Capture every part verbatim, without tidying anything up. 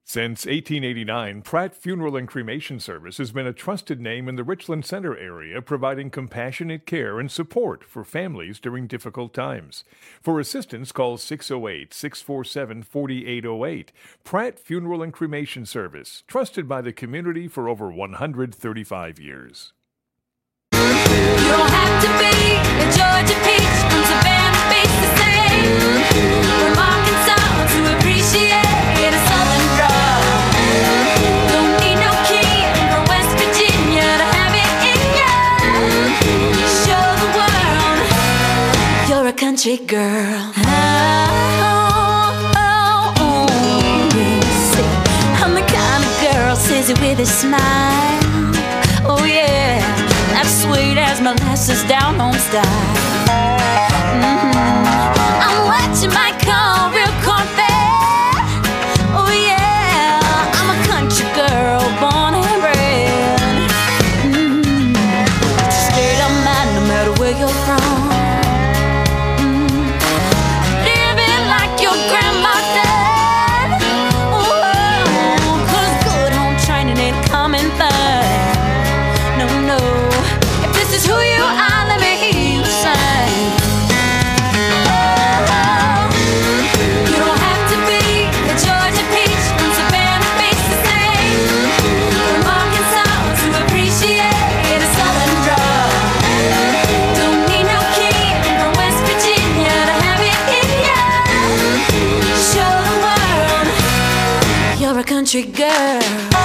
Since eighteen eighty-nine, Pratt Funeral and Cremation Service has been a trusted name in the Richland Center area, providing compassionate care and support for families during difficult times. For assistance, call six oh eight, six four seven, four eight oh eight. Pratt Funeral and Cremation Service, trusted by the community for over one hundred thirty-five years. You don't have to be a Georgia peach from Savannah Beach to say from Arkansas to appreciate a Southern draw. Don't need no key from West Virginia to have it in ya. Show the world you're a country girl. Oh, oh, oh, yes. I'm the kind of girl says it with a smile. Oh yeah, that's sweet as molasses down home style. Mm-hmm. I'm what you might call real cornfed. Oh yeah, I'm a country girl, born and bred. Mm-hmm. State of mind, no matter where you're from. Mm-hmm. Living like your grandma did. Oh, 'cause good home training ain't coming third. No, no. If this is who you are, let me hear you sing. Oh, you don't have to be a Georgia peach from Savannah Beach to sing. From Arkansas to appreciate a Southern draw. Don't need no key from West Virginia to have it in ya. Show the world you're a country girl.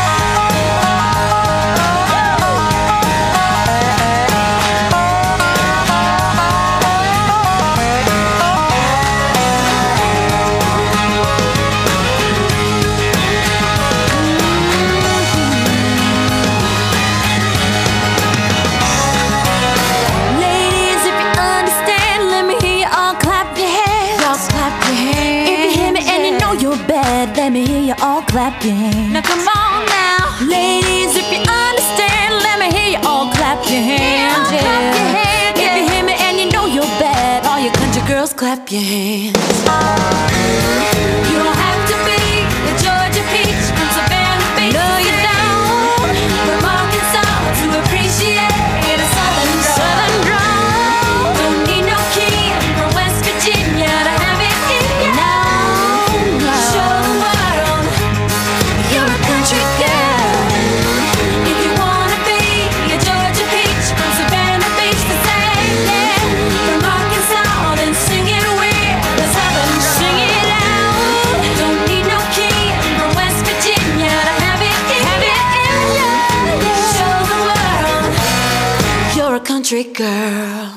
Let me hear you all clap your hands. Now come on now, ladies, if you understand, let me hear you all clap your hands. Yeah. Clap your hands, yeah. If you hear me and you know you're bad, all you country girls clap your hands. You don't have to be a Georgia peach from Savannah Beach. No, you don't. From Arkansas to appreciate a Southern Southern draw. Don't need no key from West Virginia to have it in ya. No, show the world you're a country girl. If you wanna be a Georgia peach from Savannah Beach to say, yeah, from Arkansas, then sing it with the Southern draw. Sing it out. Don't need no key from West Virginia to have it in have it in ya. Show the world you're a country girl.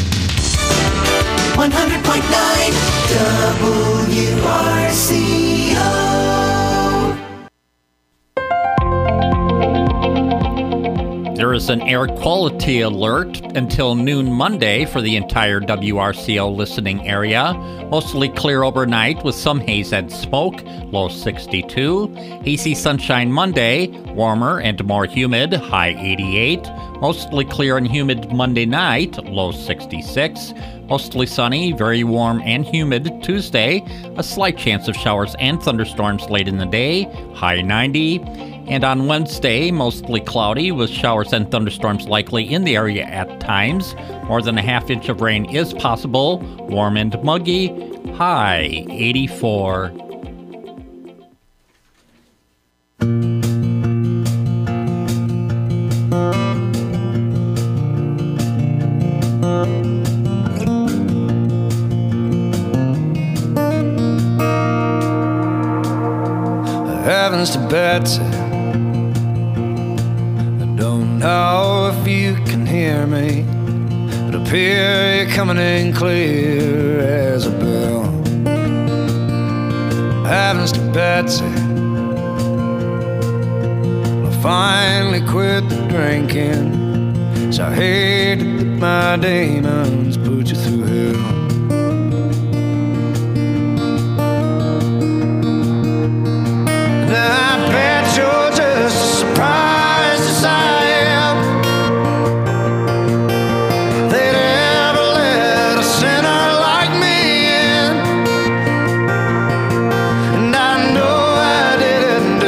one hundred point nine W R C O. There is an air quality alert until noon Monday for the entire W R C O listening area. Mostly clear overnight with some haze and smoke, low sixty-two. Hazy sunshine Monday, warmer and more humid, high eighty-eight. Mostly clear and humid Monday night, low sixty-six. Mostly sunny, very warm and humid Tuesday. A slight chance of showers and thunderstorms late in the day, high ninety. And on Wednesday, mostly cloudy with showers and thunderstorms likely in the area at times. More than a half inch of rain is possible, warm and muggy, high eighty-four. Heavens to Betsy, I don't know if you can hear me, but up here you're coming in clear as a bell. Heavens to Betsy, I finally quit the drinking, so I hated that my demons put you through hell. I bet you're just as surprised as I am. They'd ever let a sinner like me in. And I know I didn't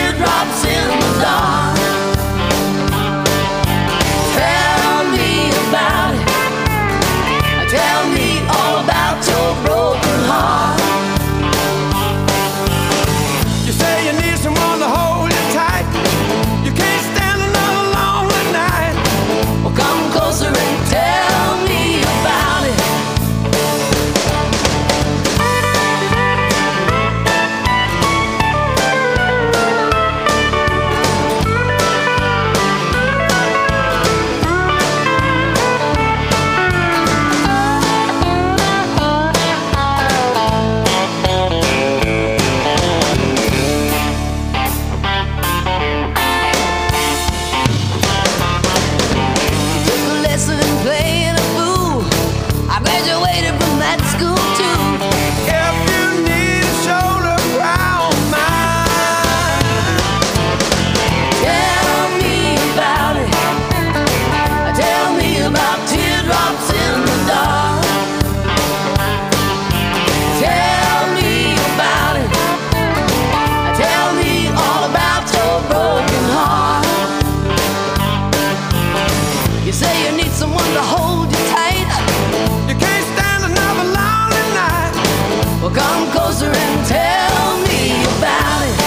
teardrops in the dark. Tell me about it. Tell me all about your broken heart. You say you need someone to hold you tight. You can't stand another lonely night. Well, come closer and tell me about it. Come closer and tell me about it.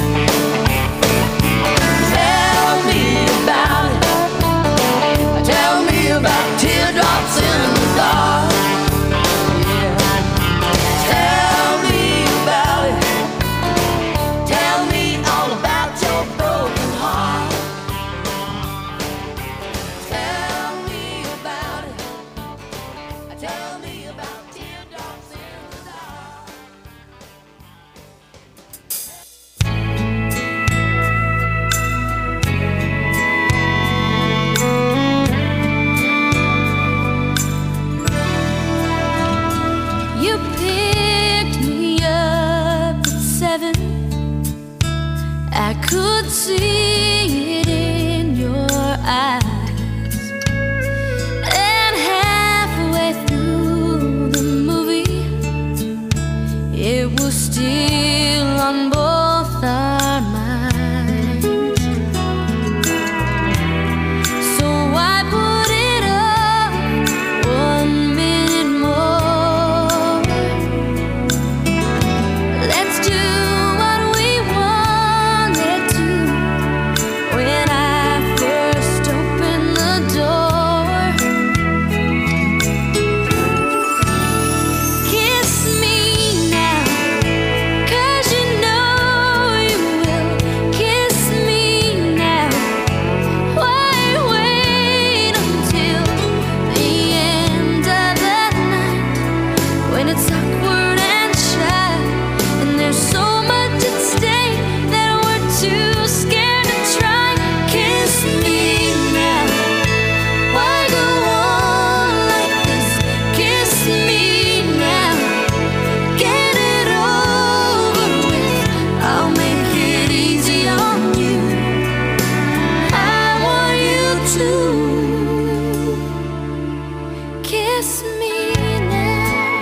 Tell me about it. Tell me about teardrops in the dark. Yeah. Tell me about it. Tell me all about your broken heart. Tell me about it. Tell me about teardrops in the dark. You picked me up at seven. I could see it in your eyes. And halfway through the movie, it was still on both our minds. So I put it up one minute more. Let's do what we wanted to when I first opened the door. Kiss me now, 'cause you know you will. Kiss me now. Why wait until the end of the night when it's awkward and shy and there's so much at stake that we're too scared to try? Kiss me now. Why go on like this? Kiss me now. Get it over with. I'll make it easy on you. I want you to kiss me now.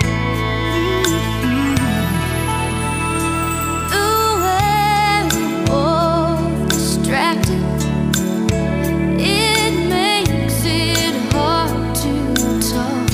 Ooh, we're both distracted. It makes it hard to talk.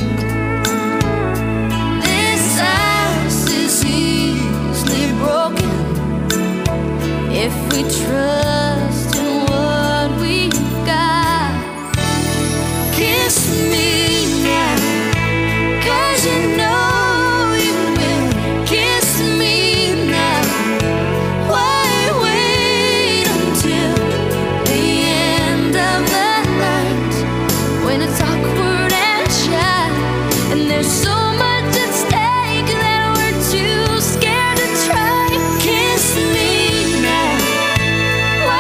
This ice is easily broken if we trust in what we've got. Kiss me now, 'cause you know you will. Kiss me now. Why wait until the end of the night when it's awkward and shy and there's so much at stake that we're too scared to try? Kiss me now. Why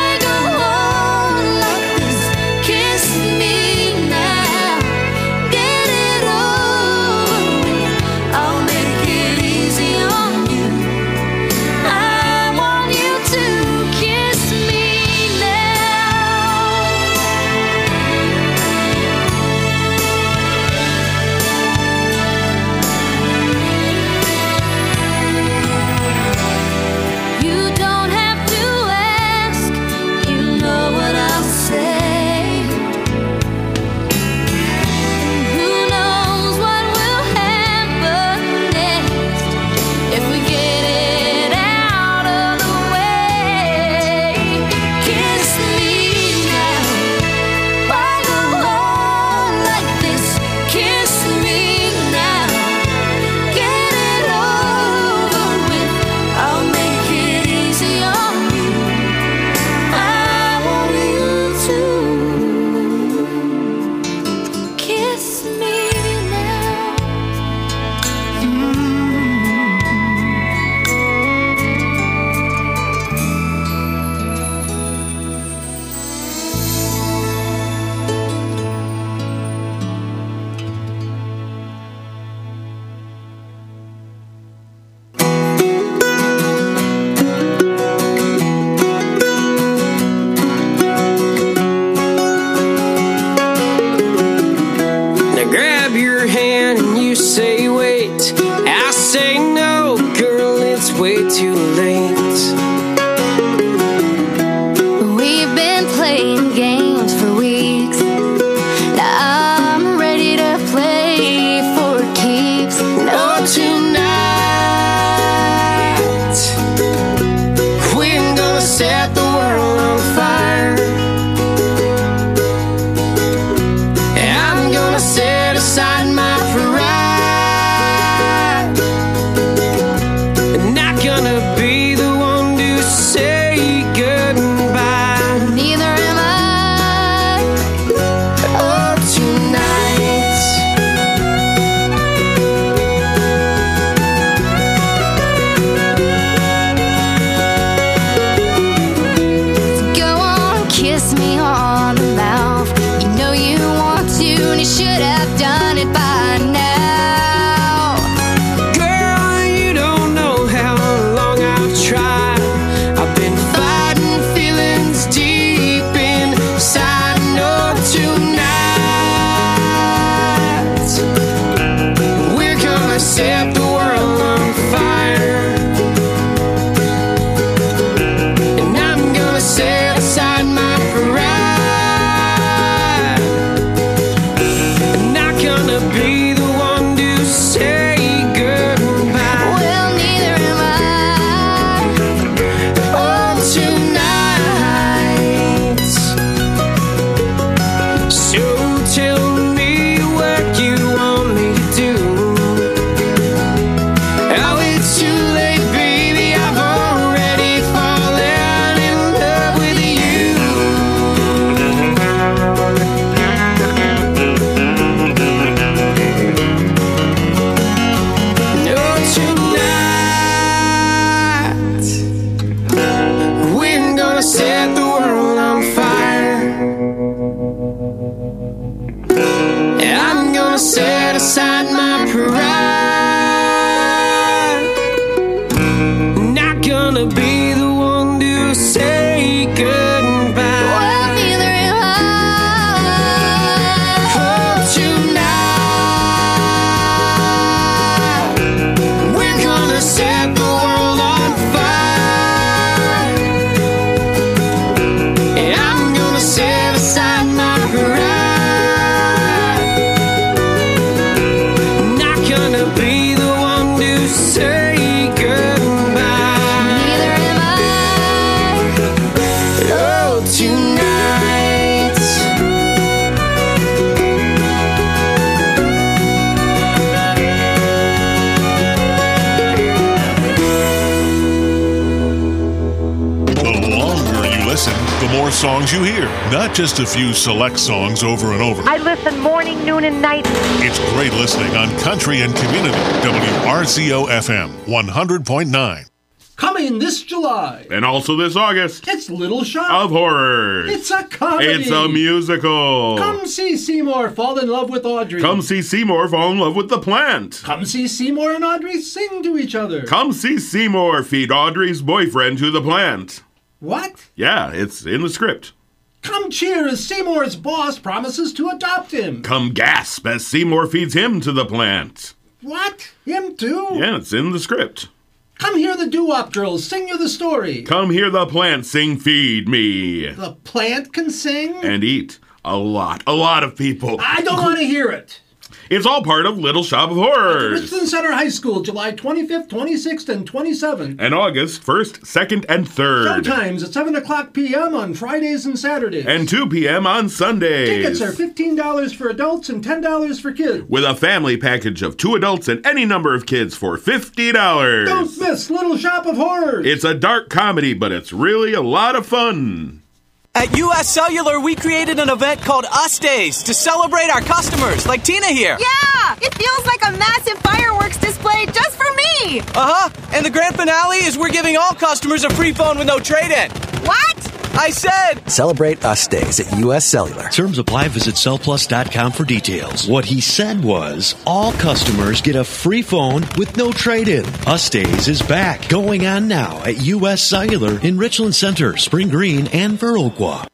listen, the more songs you hear. Not just a few select songs over and over. I listen morning, noon, and night. It's great listening on Country and Community. W R C O F M one hundred point nine. Coming this July. And also this August. It's Little Shop of Horrors. It's a comedy. It's a musical. Come see Seymour fall in love with Audrey. Come see Seymour fall in love with the plant. Come see Seymour and Audrey sing to each other. Come see Seymour feed Audrey's boyfriend to the plant. What? Yeah, it's in the script. Come cheer as Seymour's boss promises to adopt him. Come gasp as Seymour feeds him to the plant. What? Him too? Yeah, it's in the script. Come hear the doo-wop girls sing you the story. Come hear the plant sing Feed Me. The plant can sing? And eat. A lot. A lot of people. I don't want to hear it. It's all part of Little Shop of Horrors. Richland Center High School, July twenty-fifth, twenty-sixth, and twenty-seventh. And August first, second, and third. Showtimes at seven o'clock p.m. on Fridays and Saturdays. And two p.m. on Sundays. Tickets are fifteen dollars for adults and ten dollars for kids. With a family package of two adults and any number of kids for fifty dollars. Don't miss Little Shop of Horrors. It's a dark comedy, but it's really a lot of fun. At U S Cellular, we created an event called Us Days to celebrate our customers, like Tina here. Yeah! It feels like a massive fireworks display just for me! Uh-huh. And the grand finale is we're giving all customers a free phone with no trade-in. What? I said... Celebrate Us Days at U S Cellular. Terms apply. Visit cell plus dot com for details. What he said was, all customers get a free phone with no trade-in. Us Days is back. Going on now at U S Cellular in Richland Center, Spring Green, and Viroqua.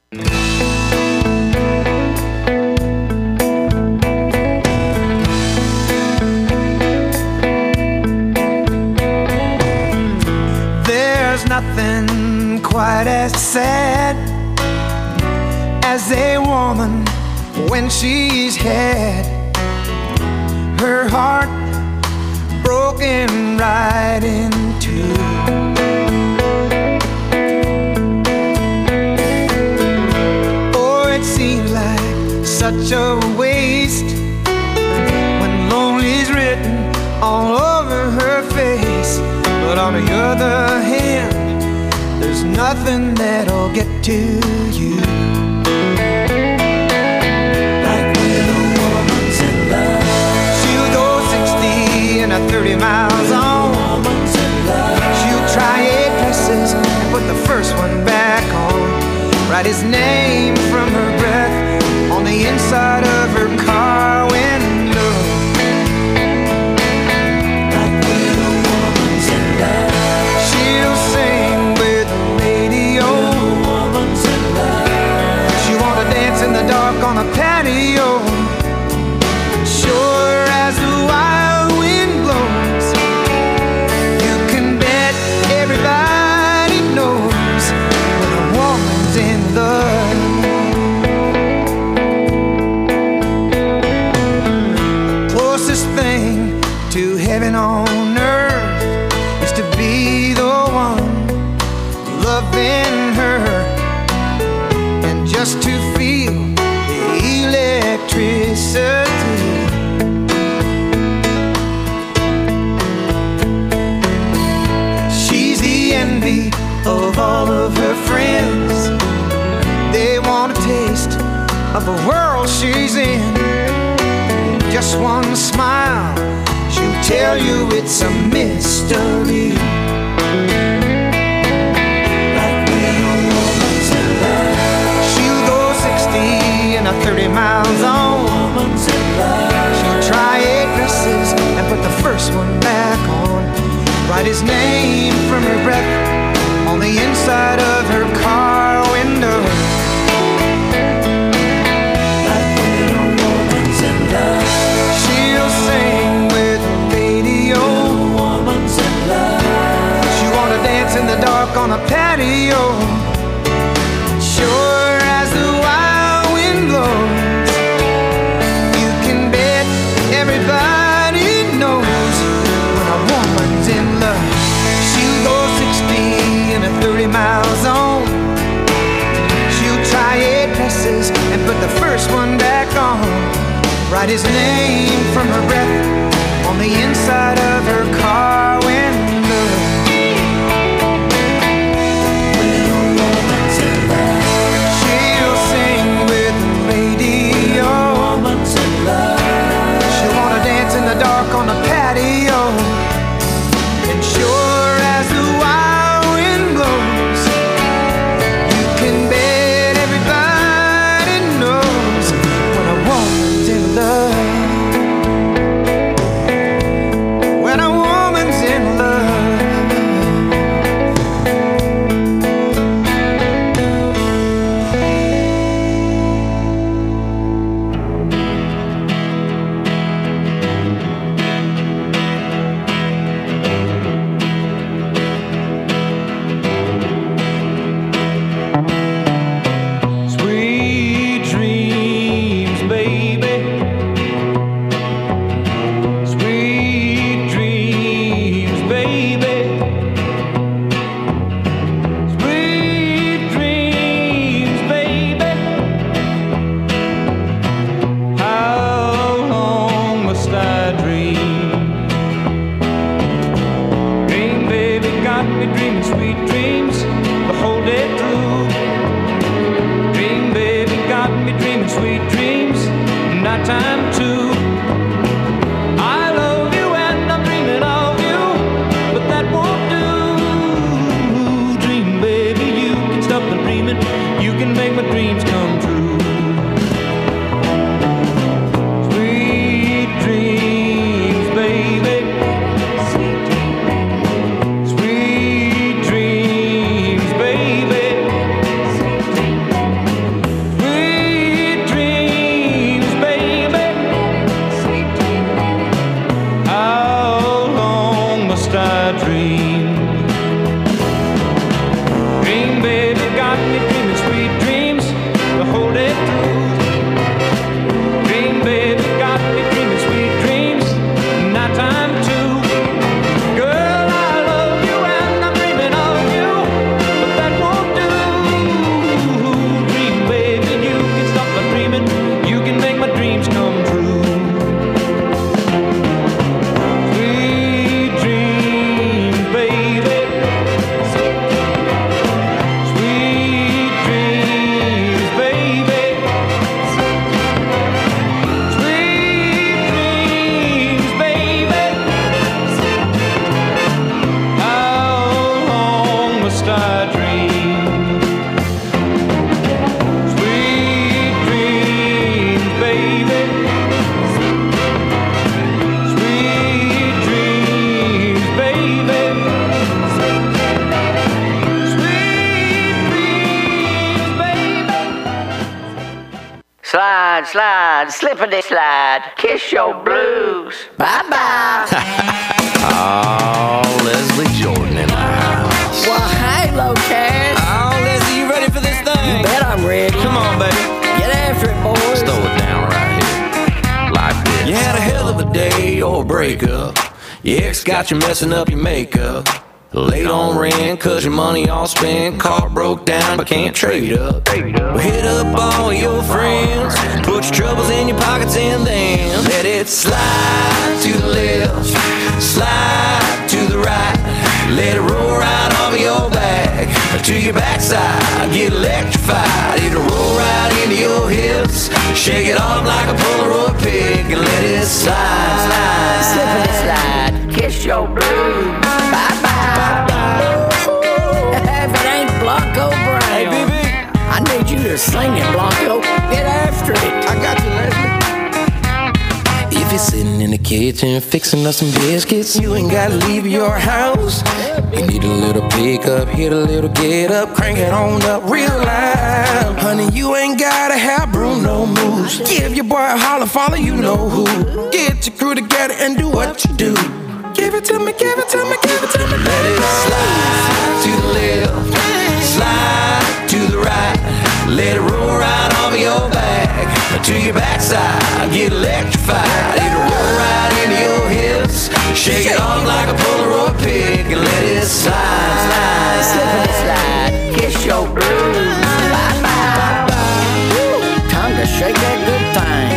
There's nothing quite as sad as a woman when she's had her heart broken right in two. Oh, it seems like such a waste when lonely's written all over her face. But on the other hand, there's nothing that'll get to you like when a woman's in love. She'll go sixty and a thirty miles on. She'll try eight dresses and put the first one back on. Write his name from her breath on the inside of her car window. Like when a woman's in love. She'll sing with the radio. She wanna dance in the dark on a patio. Sure as the wild wind blows, you can bet everybody knows when a woman's in love. The closest thing to heaven on earth is to be the one loving her and just to feel the electricity. She's the envy of all of her friends. They want a taste of the world she's in. Just one smile, she'll tell you it's a mystery. Like when a woman's in love. She'll go sixty and a thirty miles on. She'll try eight dresses and put the first one back on. Write his name from her breath on the inside of her car window. Like when a woman's in love. She'll sing with the radio. Woman's in love. She wanna dance in the dark on a patio. Sure as the wild wind blows, you can bet everybody knows when a woman's in love. She'll go sixty and a thirty miles on. She'll try eight dresses and put the first one back on. Write his name from her breath on the inside of her car window. When a woman's in love. sweet dreams, nighttime too. I love you and I'm dreaming of you, but that won't do. Dream, baby, you can stop the dreaming, you can make my dreams come true. Sweet dreams, baby. Sweet dreams, baby. Sweet dreams, baby. How long must I dream? Dream, baby, got me dreaming sweet dreams the whole day through. Dream, baby, got me dreaming sweet dreams, nighttime too. Girl, I love you and I'm dreaming of you, but that won't do. Dream, baby, you can stop my dreaming, you can make my dreams come true. Sweet dreams, baby. Sweet dreams, baby. Sweet dreams, baby. How long must I dream? Sweet dreams, baby. Sweet dreams, baby. Sweet dreams, baby. Slide, slide, slippity slide, kiss your blues. Bye bye. Oh, Leslie Jordan in the house. Well, hey, Locast. Oh, Leslie, you ready for this thing? You bet I'm ready. Come on, baby. Get after it, boys. Let's throw it down right here. Like this. You had a hell of a day or a breakup. Your ex got you messing up your makeup. Late on rent, cause your money all spent. Car broke down, but can't trade up. Well, hit up all your friends. Put your troubles in your pockets and then let it slide to the left, slide to the right. Let it roll right off of your back to your backside. Get electrified. It'll roll right into your hips. Shake it off like a Polaroid pic and let it slide, slide, Slippity slide, kiss your blues. Bye bye. If it ain't Blanco Brown, Hey, B B. I need you to sing it, Blanco. Get after it. I got you, Leslie. If you're sitting in the kitchen fixing up some biscuits, you ain't gotta leave your house. You need a little pickup, hit a little get up, crank it on up real loud. Honey, you ain't gotta have Bruno moves. Give your boy a holler, follow you know who. Get your crew together and do what you do. Give it to me, give it to me, give it to me. Let it slide to the left, slide to the right. Let it roll right off of your back to your backside. Get electrified. It'll roll right into your hips. Shake it off like a Polaroid pic and let it slide, slide, Slippity slide, kiss your blues. Bye bye. Time to shake that good thing.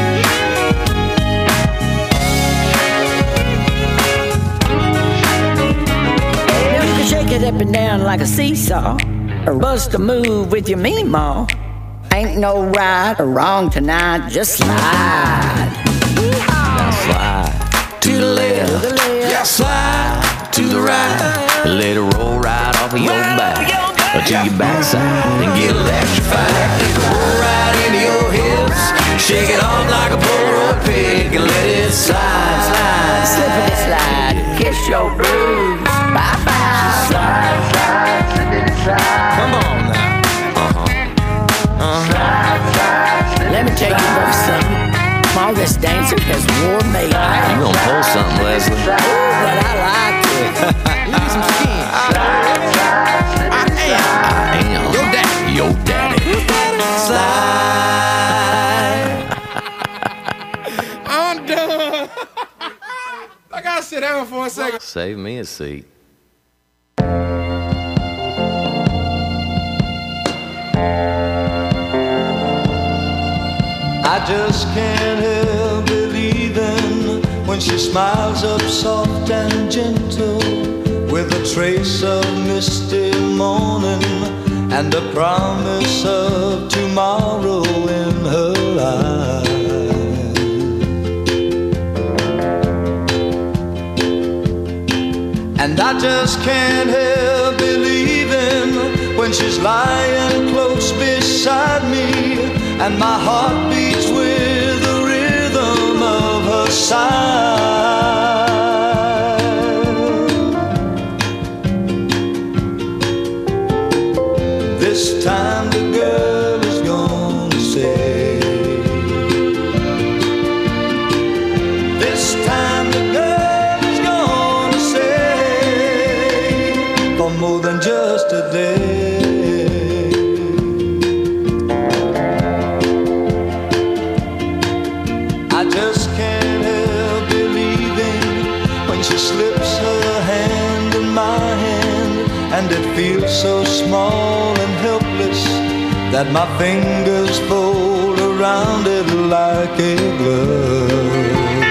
You can shake it up and down like a seesaw, or bust a move with your meemaw. Ain't no right or wrong tonight, just slide. Now slide to the left, yeah, slide to the right. Let it roll right off of your back to your backside and get electrified. It'll roll right into your hips. Shake it off like a Polaroid pic and let it slide, slide, Slippity slide, kiss your blues. Bye bye. slide, slide, slippity slide. Come on now. Let me tell you about something. All this dancing has wore me out. You gonna pull something, Leslie? Ooh, but I like it. Give me some skin. I am. I am. Your daddy. Your daddy. Slide. I'm done. I gotta sit down for a second. Save me a seat. I just can't help believing when she smiles up soft and gentle, with a trace of misty morning and a promise of tomorrow in her And I just can't help believing when she's lying close beside me, and my heart beats with the rhythm of her sigh. This time the girl is gonna say, this time the girl is gonna say, for more than just a day. I just can't help believing when she slips her hand in my hand, and it feels so small and helpless that my fingers fold around it like a glove.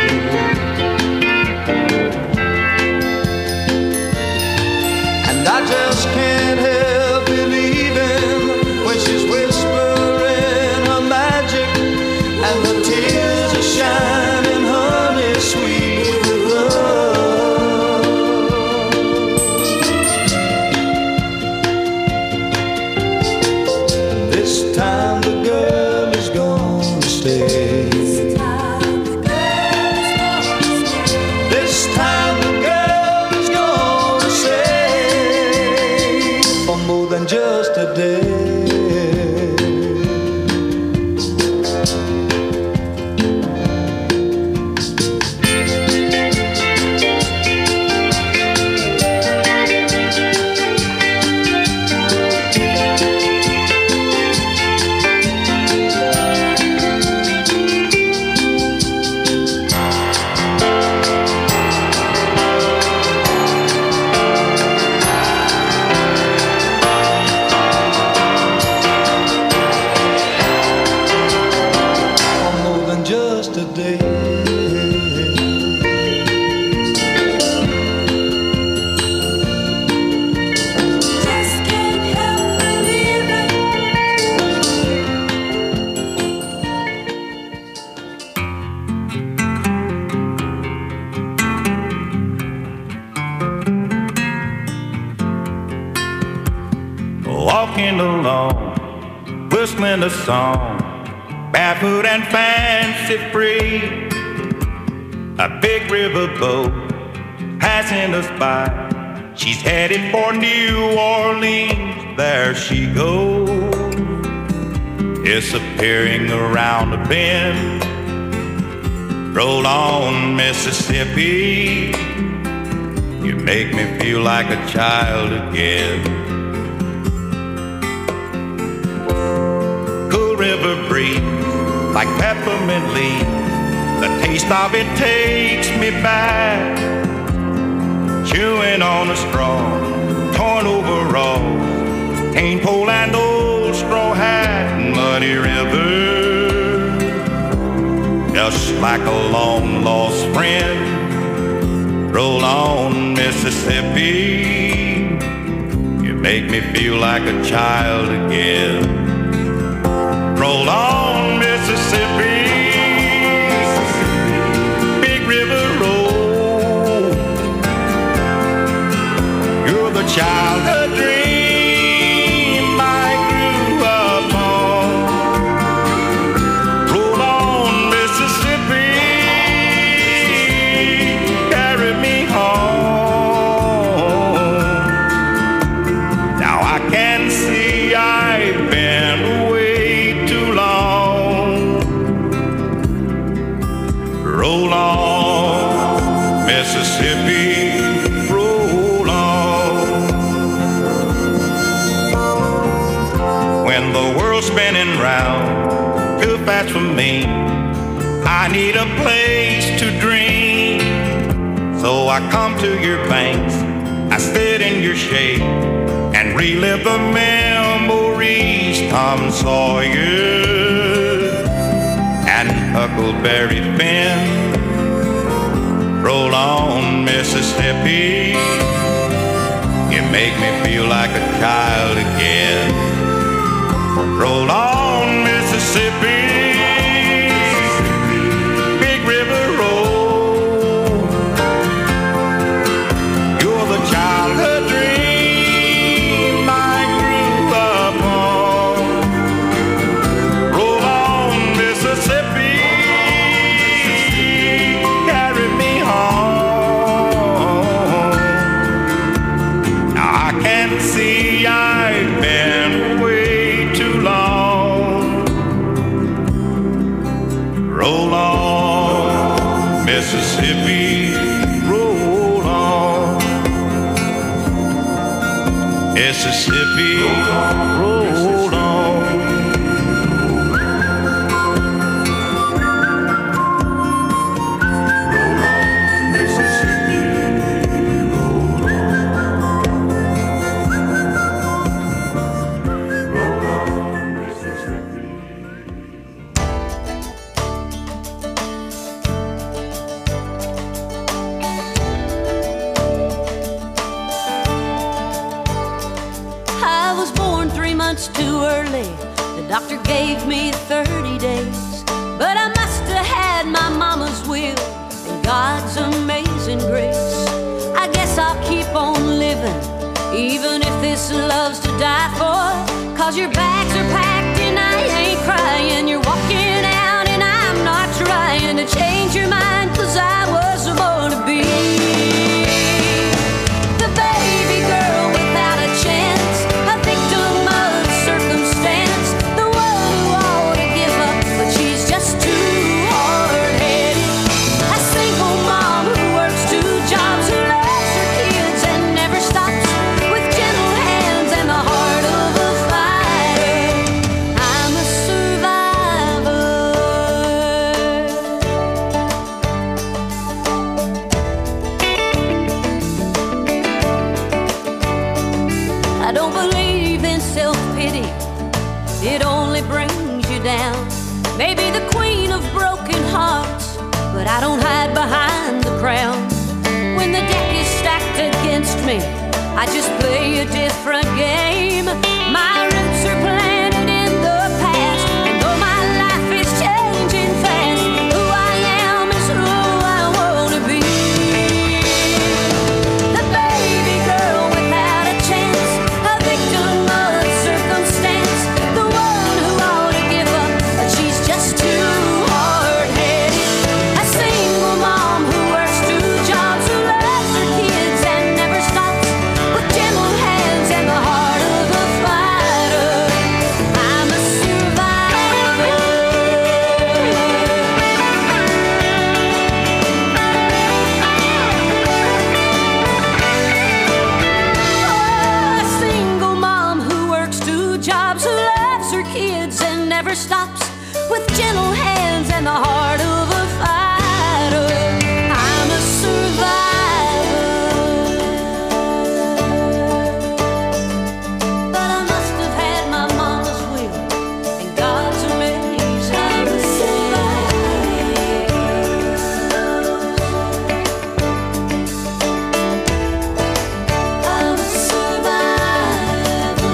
And I just can't help believing when she's whispering her magic, and the tears are shining honey sweet with love. This time the girl is gonna stay. This time the girl is gonna stay for more than just a day. Walking along, whistling a song, barefoot and fancy free. A big river boat passing us by. She's headed for New Orleans. There she goes, disappearing around a bend. Roll on, Mississippi. You make me feel like a child again. River breeze like peppermint leaves. The taste of it takes me back. Chewing on a straw, torn overalls, cane pole and old straw hat. Muddy river, just like a long lost friend. Roll on, Mississippi. You make me feel like a child again. Roll on, Mississippi, big river roll. You're the childhood dream I grew up on. Roll on, Mississippi, carry me home. Now I can see I've been away. Roll on, Mississippi, roll on. When the world's spinning round too fast for me, I need a place to dream. So I come to your banks, I sit in your shade, and relive the memories. Tom Sawyer and Huckleberry Finn. Roll on, Mississippi. You make me feel like a child again. Roll on, Mississippi. Big river roll. You're the child. Mississippi, roll on. Mississippi, roll on. Too early, the doctor gave me thirty days, but I must have had my mama's will and God's amazing grace. I guess I'll keep on living, even if this love's to die for, cause your bags are packed and I ain't crying. You're walking out and I'm not trying to change your mind, cause I was born to be the baby girl without a chance, a victim of circumstance, the one who ought to give up, but she's just too hard-headed. A single mom who works two jobs, who loves her kids and never stops, with gentle hands and the heart of a fighter. I'm a survivor. I don't believe in self-pity, it only brings you down. Maybe the queen of broken hearts, but I don't hide behind the crown. When the deck is stacked against me, I just play a different game. My roots are planted in the past, and though my life is changing fast, who I am is who I wanna be. The baby girl without a chance, a victim of circumstance, the one who ought to give up, but she's just too hard-headed. A single mom who works two jobs, who loves her kids and never stops, with gentle hands and the heart of a fighter. I'm a survivor. Oh, a single mom who works two jobs, who loves her kids and never stops, with gentle hands and the heart of a fighter. I'm a survivor. But I must have had my mama's will and God's amazing. I'm a survivor. I'm a survivor.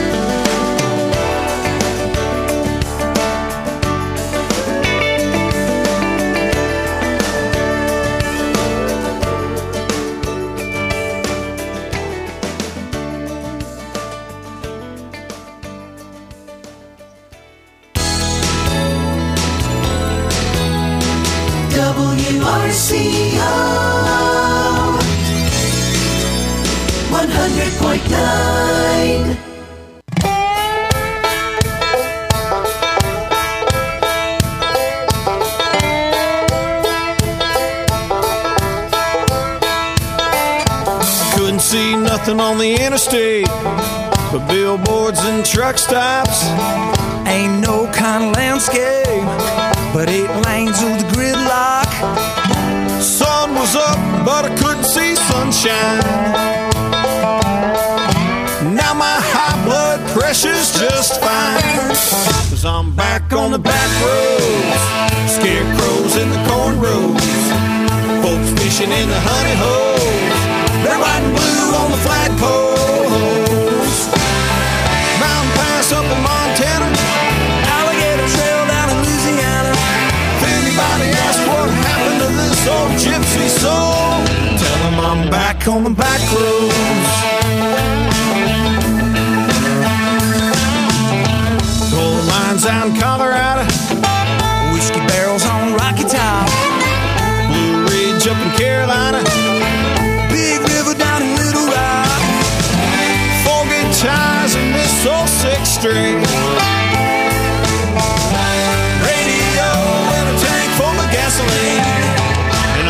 W R C O one hundred point nine. Couldn't see nothing on the interstate but billboards and truck stops. Ain't no kind of landscape but eight lanes with a gridlock. Sun was up, but I couldn't see sunshine. Now my high blood pressure's just fine, 'cause I'm back on the back roads, scarecrows in the corn rows, folks fishing in the honey holes, they're white and blue on the flagpoles. Mountain Pass up in Montana, Alligator Trail down in Louisiana. If anybody asks what happened to this old gypsy soul, tell them I'm back on the back roads. Coal mines out in Colorado, whiskey barrels on Rocky Top, Blue Ridge up in Carolina, Big River down in Little Rock, four guitars in this old six string, radio and a tank full of gasoline, and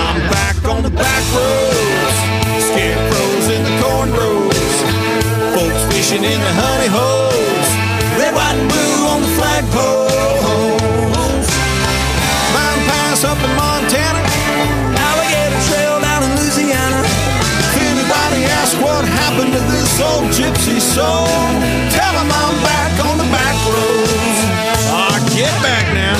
fishing in the honey holes. Red, white, and blue on the flagpoles. Mountain Pass up in Montana, Alligator Trail down in Louisiana. If anybody asks what happened to this old gypsy soul, tell them I'm back on the back roads. Ah, get back now.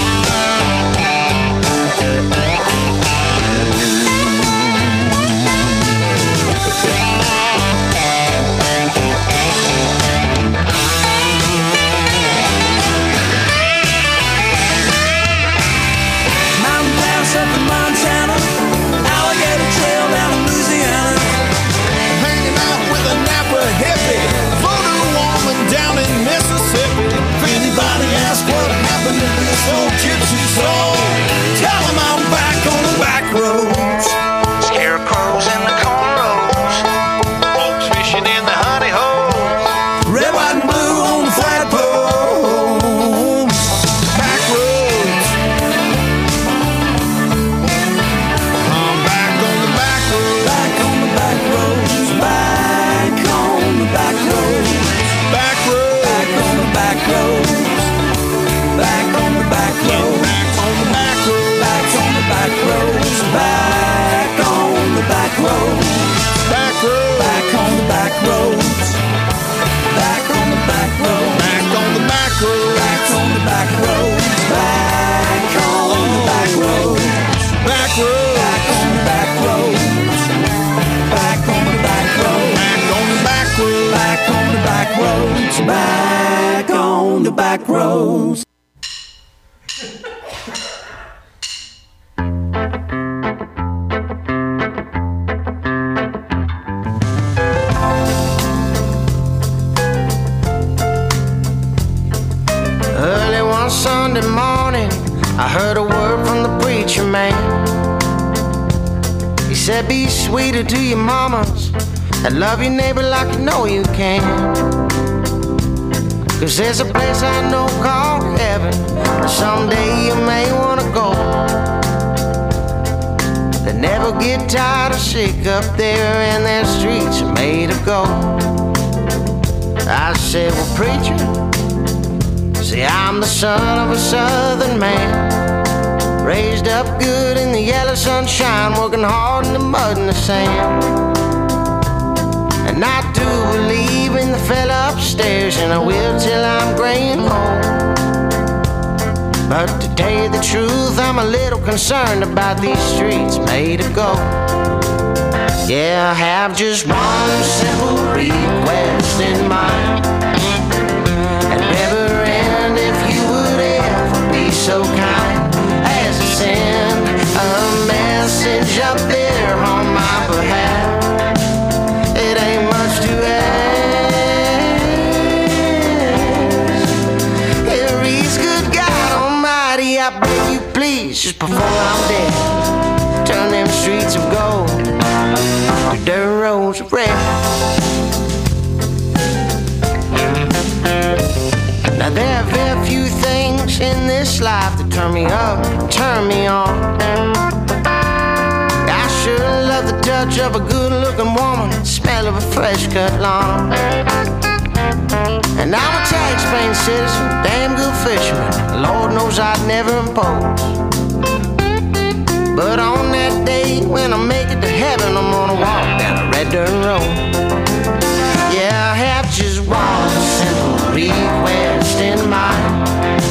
Old gypsy soul, tell them I'm back on the back roads. Scarecrows in the cornrows, folks fishing in the honey holes. Red, white, and blue on the flagpoles. Back roads. I'm back on the back roads. Back on the back roads. Back on the back roads. Back roads. Back on the back roads. Back on the back road, back on the back road, back on the back roads, back on the back road, back road, back on the back roads, back on the back road, back on the back road, back on the back road, back on the back road, back road, back on the back road, back on the back road, back on the back road, back on the back roads, back on the back roads. Early one Sunday morning, I heard a word from the preacher man. He said, be sweeter to your mamas and love your neighbor like you know you can. Cause there's a place I know called heaven, and someday you may wanna go. They never get tired or sick up there, and their streets are made of gold. I said, well, preacher, see, I'm the son of a southern man, raised up good in the yellow sunshine, working hard in the mud and the sand. And I do believe in the fella upstairs, and I will till I'm gray and old. But to tell you the truth, I'm a little concerned about these streets made of gold. Yeah, I have just one simple request in mind. And Reverend, if you would ever be so kind as to send a message up there on my behalf. It ain't much to ask. It reads, good God Almighty, I beg you please, just before I'm dead, turn them streets of gold to dirt roads of red. Now there are very few things in this life that turn me up, turn me on. I sure love the touch of a good-looking woman, the smell of a fresh-cut lawn. And I'm a tax-paying citizen, damn good fisherman. Lord knows I'd never impose. But on that day when I make it to heaven, I'm gonna walk down a red dirt road. Yeah, I have just one simple request in mind.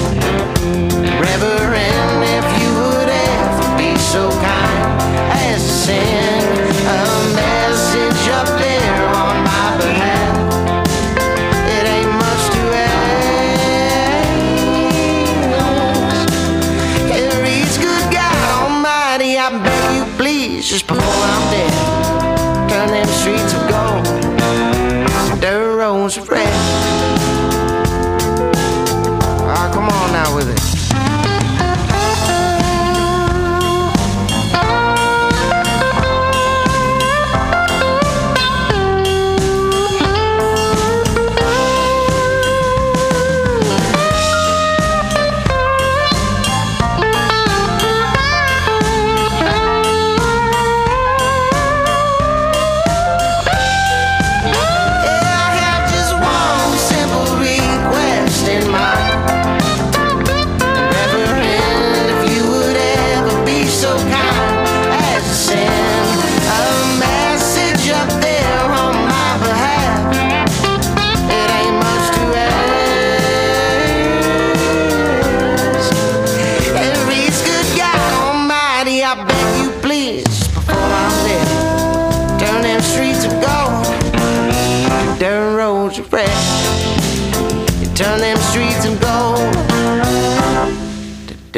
Reverend, if you would ever be so kind as to send a message up there on my behalf. It ain't much to ask. It reads, good God Almighty, I beg you please, just before I'm dead, turn them streets of gold to dirt roads of red. Ah, come on now with it.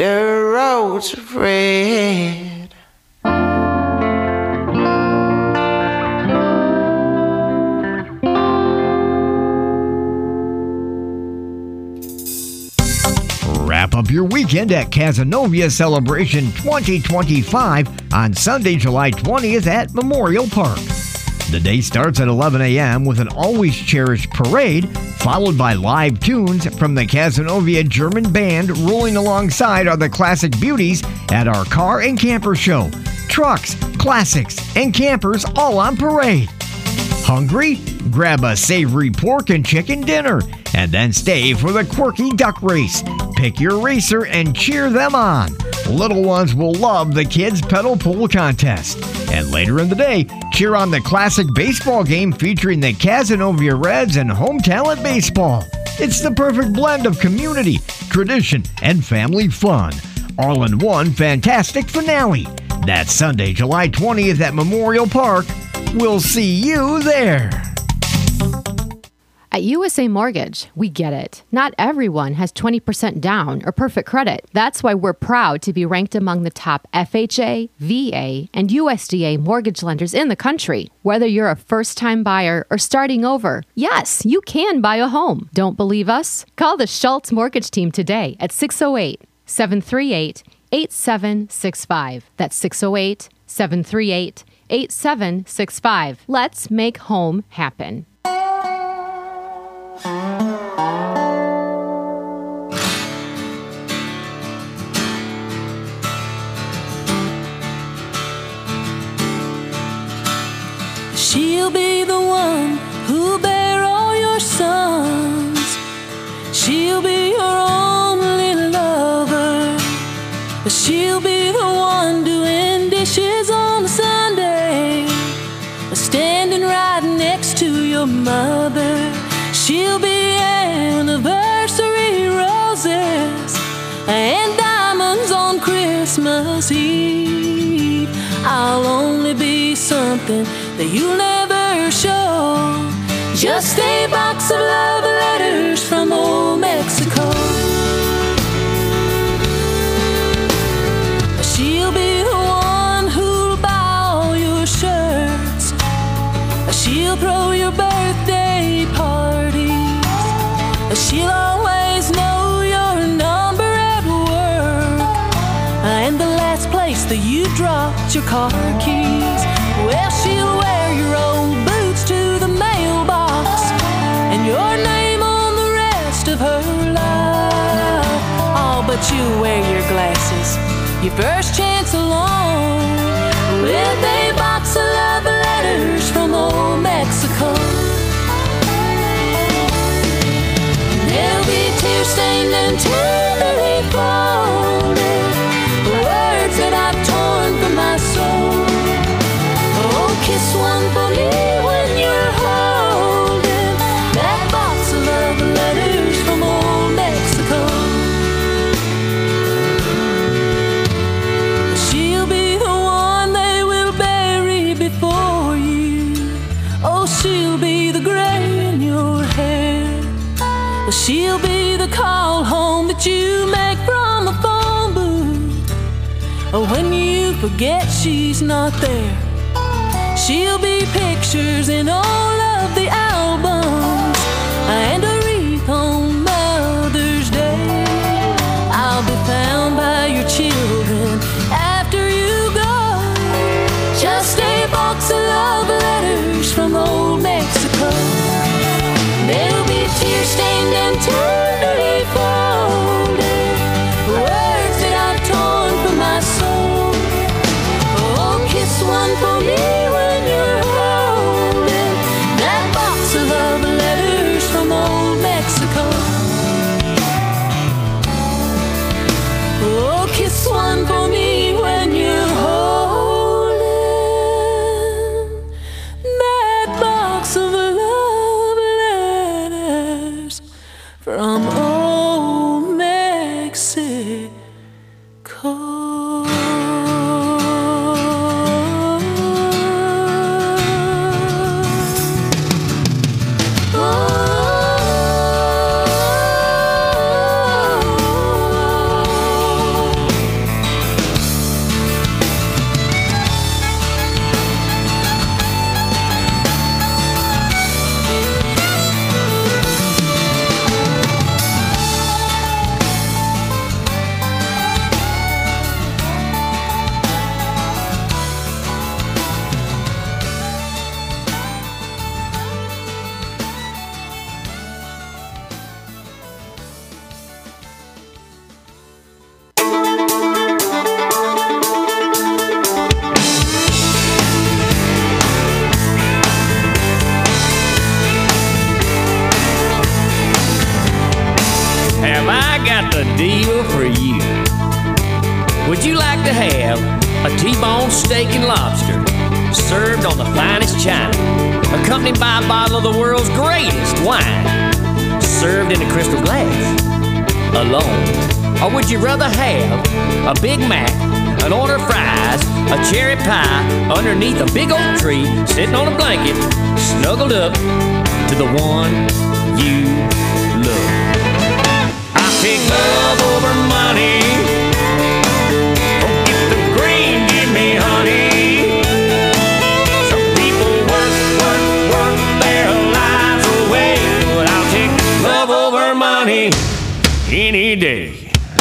the roads of red. Wrap up your weekend at Cazenovia Celebration twenty twenty-five on Sunday, July twentieth at Memorial Park. The day starts at eleven a.m. with an Always Cherished parade, followed by live tunes from the Cazenovia German Band. Rolling alongside are the classic beauties at our car and camper show. Trucks, classics, and campers all on parade. Hungry? Grab a savory pork and chicken dinner, and then stay for the quirky duck race. Pick your racer and cheer them on. Little ones will love the kids' pedal pull contest. And later in the day, cheer on the classic baseball game featuring the Cazenovia Reds and Home Talent Baseball. It's the perfect blend of community, tradition, and family fun. All in one fantastic finale. That's Sunday, July twentieth at Memorial Park. We'll see you there. At U S A Mortgage, we get it. Not everyone has twenty percent down or perfect credit. That's why we're proud to be ranked among the top F H A, V A, and U S D A mortgage lenders in the country. Whether you're a first-time buyer or starting over, yes, you can buy a home. Don't believe us? Call the Schultz Mortgage Team today at six oh eight, seven three eight, eight seven six five. That's six oh eight, seven three eight, eight seven six five. Let's make home happen. She'll be the one who'll bear all your sons. She'll be your only lover. She'll be the one doing dishes on a Sunday, standing right next to your mother. She'll be anniversary roses and diamonds on Christmas Eve. I'll only be something that you'll never show, just a box of love letters from old Mexico. She'll be the one who'll buy all your shirts. She'll throw your birthday parties. She'll always know your number at work and the last place that you dropped your car keys. Well, she'll wear your old boots to the mailbox and your name on the rest of her life. Oh, but you'll wear your glasses your first chance along with a box of love letters from old Mexico. They'll be tear-stained and tenderly folded, words that I've torn from my soul. Oh, kiss one for me when you're holding that box of love letters from old Mexico. She'll be the one they will bury before you. Oh, she'll be the gray in your hair. She'll be the call home that you make from a phone booth. Oh, when you forget she's not there, she'll be pictures in all of the albums and a wreath on Mother's Day. I'll be found by your children after you go, just a box of love letters from old Mexico. They'll be tear-stained and tenderly folded, words that I've torn from my soul. Oh, kiss one for me when you're holding that box of love letters from old I got the deal for you. Would you like to have a T-bone steak and lobster served on the finest china, accompanied by a bottle of the world's greatest wine, served in a crystal glass, alone? Or would you rather have a Big Mac, an order of fries, a cherry pie underneath a big oak tree, sitting on a blanket, snuggled up to the one you love? I pick love over money. Don't get the green, give me honey. Some people work, work, work their lives away, but I'll take love over money any day.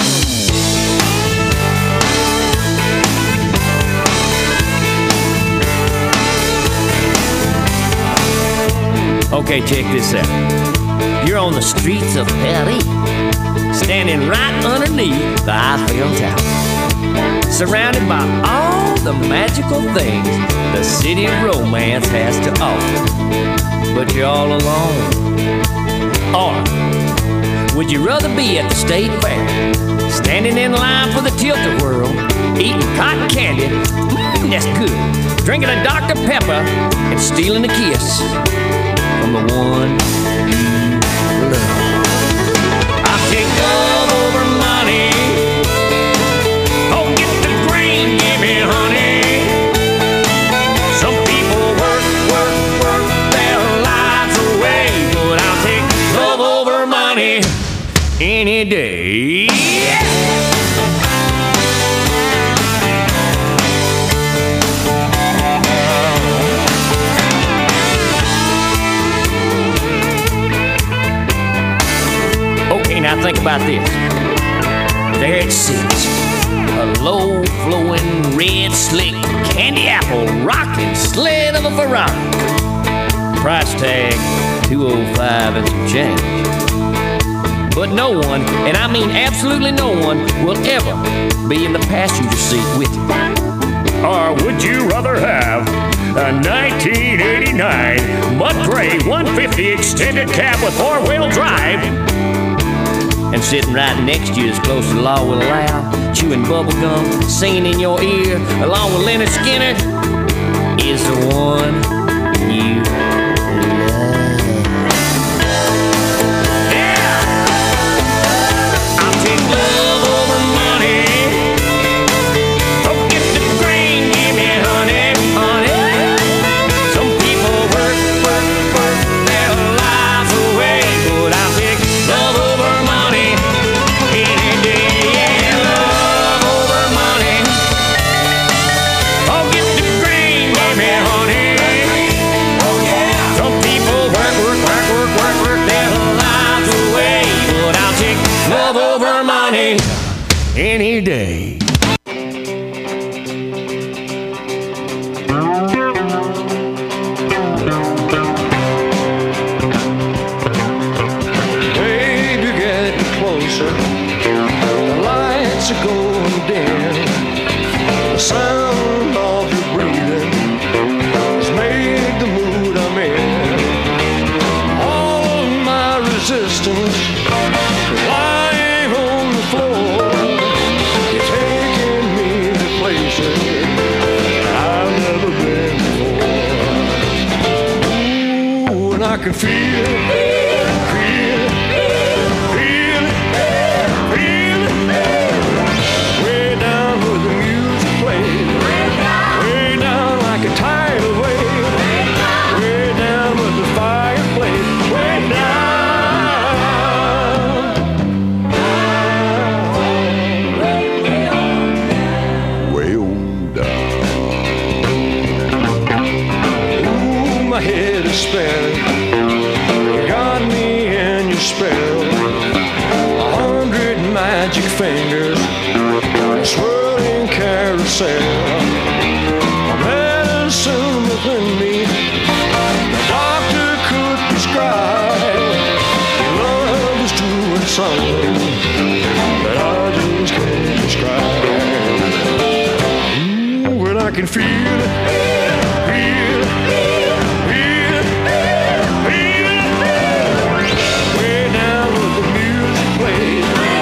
Okay, check this out. You're on the streets of Paris, standing right underneath the Eiffel Tower, surrounded by all the magical things the city of romance has to offer. But you're all alone. Or would you rather be at the state fair, standing in line for the tilt-a-whirl, eating cotton candy, mm, that's good, drinking a Doctor Pepper, and stealing a kiss from the one you love? I'll take love over money. Don't get the green, give me honey. Some people work, work, work their lives away, but I'll take love over money any day. Now think about this. There it sits, a low-flowing, red, slick, candy apple rocking sled of a Ferrari. Price tag two oh five and some change. But no one, and I mean absolutely no one, will ever be in the passenger seat with you. Or would you rather have a nineteen eighty-nine Mud Gray one fifty extended cab with four-wheel drive, and sitting right next to you as close as the law will allow, chewing bubble gum, singing in your ear, along with Leonard Skinner, is the one you love? Yeah! I'll take love over money. Don't get the green, give me honey, honey. Some people work, work, work their lives away, but I'll take love over money any day. Yeah, love over money. Don't get the green, give me honey. Oh yeah. Some people work, work, work, work, work, work their lives away, but I'll take love over money any day. Babe, you're getting closer. The lights are going dim. The sound of your breathing has made the mood I'm in. All of my resistance is lying on the floor. You're taking me to places I've never been before. Ooh, and I can feel it. Spinning, you got me in your spell. A hundred magic fingers, a swirling carousel. A medicine within me, the doctor could prescribe. Love is doing something that I just can't describe. Ooh, when I can feel it, feel it. Way down with the music plays.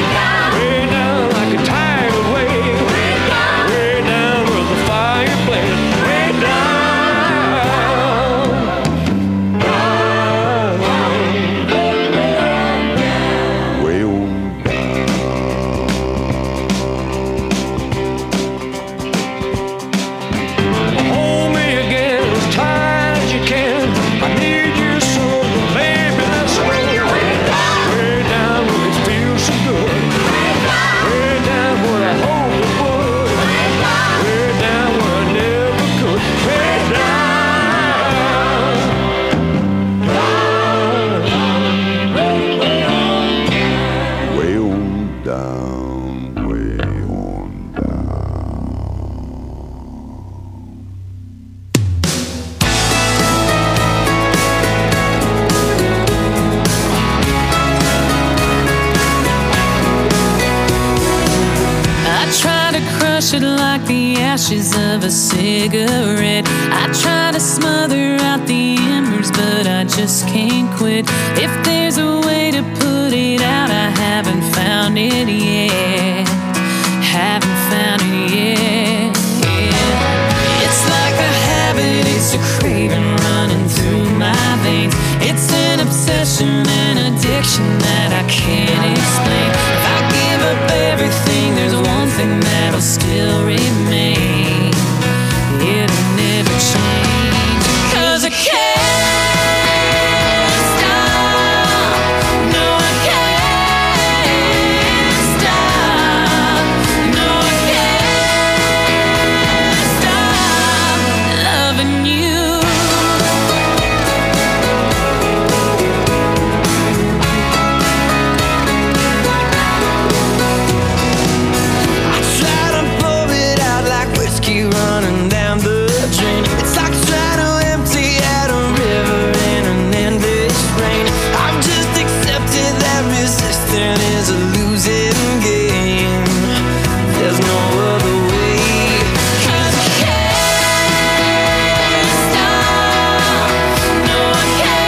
down, way on down. I try to crush it like the ashes of a cigarette. I try to smother out the embers, but I just can't quit. If there's a way to put it out, I haven't found it yet. Haven't found it yet. Yeah. It's like a habit, it's a craving running through my veins. It's an obsession, an addiction that I can't explain. If I give up everything, there's one thing that'll still remain. It'll never change. 'Cause I can't stop. No, I can't stop. No, I can't stop loving you. I try to blow it out like whiskey running down the drain. It's like trying to empty out a river in an endless rain. I've just accepted that resisting is a losing game. There's no other way. 'Cause I can't stop. No, I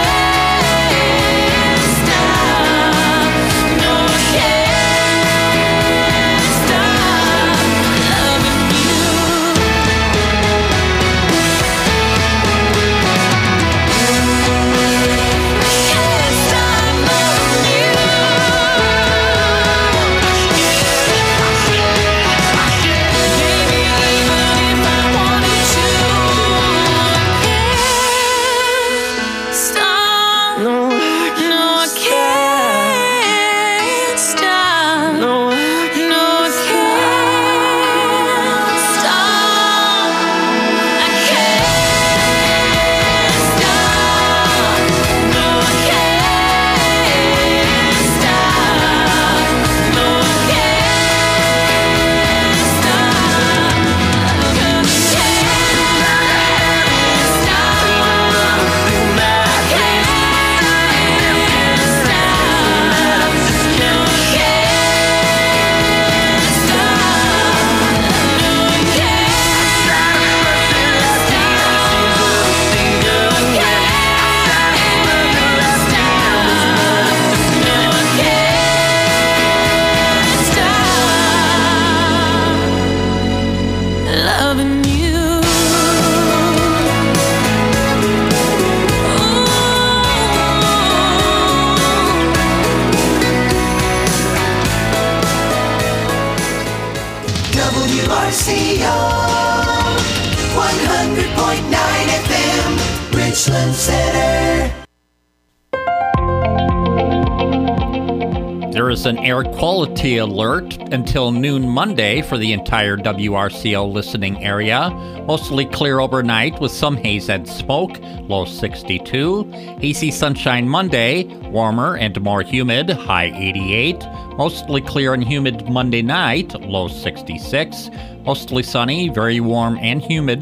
can't stop. No, I can't stop loving you. Can't stop loving you. Baby, even if I wanted to, can't stop. No, no, I can't stop. No, no, I can't stop. I can't stop. No, I can't stop. No, I can't stop. 'Cause I can't stop. No, I can't stop. No, I can't stop. No, I loving you. W R C O one hundred point nine F M, Richland Center. There is an air quality alert until noon Monday for the entire W R C O listening area. Mostly clear overnight with some haze and smoke, low sixty-two. Hazy sunshine Monday, warmer and more humid, high eighty-eight. Mostly clear and humid Monday night, low sixty-six. Mostly sunny, very warm and humid.